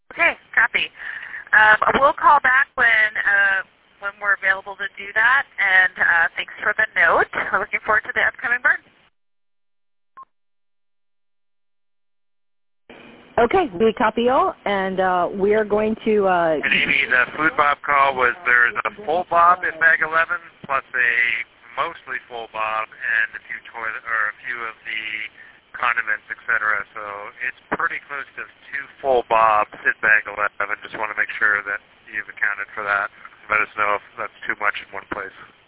Okay, copy. We'll call back when we're available to do that, and thanks for the note. We're looking forward to the upcoming burn. Okay, we copy all, and we are going to... And Amy, the food bob call was there's a full bob in bag 11, plus a mostly full bob, and a few of the condiments, etc. So it's pretty close to 2 full bobs in bag 11. Just want to make sure that you've accounted for that. Let us know if that's too much in one place.